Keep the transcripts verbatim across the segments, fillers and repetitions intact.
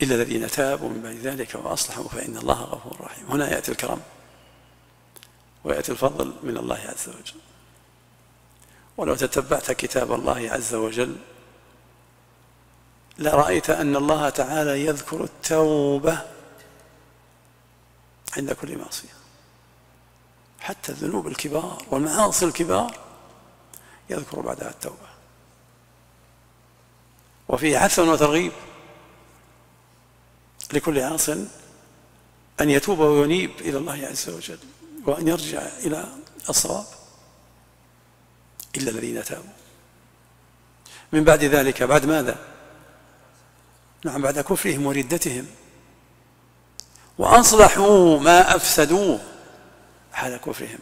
إلا الذين تابوا من بعد ذلك وأصلحوا فإن الله غفور رحيم. هنا يأتي الكرم ويأتي الفضل من الله عز وجل. ولو تتبعت كتاب الله عز وجل لرأيت أن الله تعالى يذكر التوبة عند كل معصية، حتى الذنوب الكبار والمعاصي الكبار يذكر بعدها التوبة، وفيه حث وترغيب لكل عاص أن يتوب وينيب إلى الله عز وجل وأن يرجع إلى الصواب. إلا الذين تابوا من بعد ذلك، بعد ماذا؟ نعم، بعد كفرهم وردتهم، وأصلحوا ما أفسدوه حال كفرهم.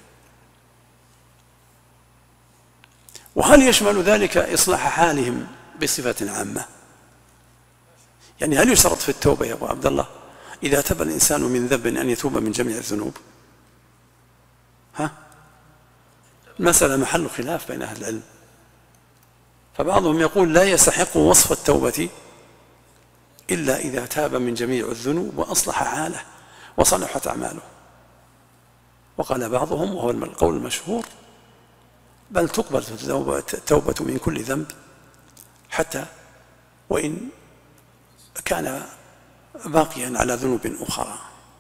وهل يشمل ذلك إصلاح حالهم بصفة عامة؟ يعني هل يشترط في التوبة يا أبو عبد الله إذا تاب الإنسان من ذنب أن يتوب من جميع الذنوب؟ ها؟ المسألة محل خلاف بين أهل العلم، فبعضهم يقول لا يستحق وصف التوبة إلا إذا تاب من جميع الذنوب وأصلح حاله وصلحت أعماله. وقال بعضهم وهو القول المشهور بل تقبل التوبة من كل ذنب حتى وإن كان باقيا على ذنوب أخرى.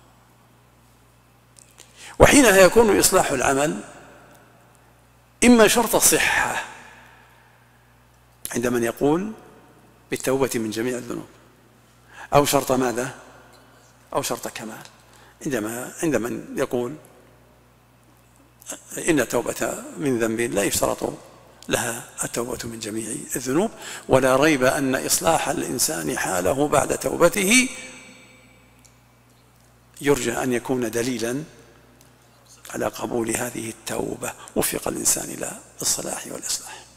وحينها يكون إصلاح العمل إما شرط الصحة عند من يقول بالتوبة من جميع الذنوب، أو شرط ماذا؟ أو شرط كمال عندما عند من يقول إن التوبة من ذنب لا يشترط لها التوبة من جميع الذنوب. ولا ريب أن إصلاح الإنسان حاله بعد توبته يرجى أن يكون دليلا على قبول هذه التوبة. وفق الإنسان إلى الصلاح والإصلاح.